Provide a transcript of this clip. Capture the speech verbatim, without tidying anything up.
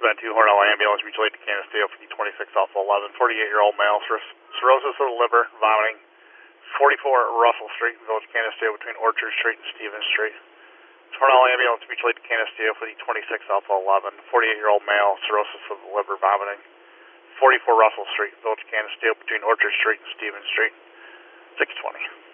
been two Hornell ambulance mutually to Canisteo fifty twenty-six Alpha eleven, forty-eight-year-old male, cir- cirrhosis of the liver, vomiting, forty-four Russell Street, Village Canisteo between Orchard Street and Stevens Street. Hornell ambulance mutually to Canisteo fifty twenty-six Alpha eleven, forty-eight-year-old male, cirrhosis of the liver, vomiting, forty-four Russell Street, Village Canisteo between Orchard Street and Stevens Street, six twenty.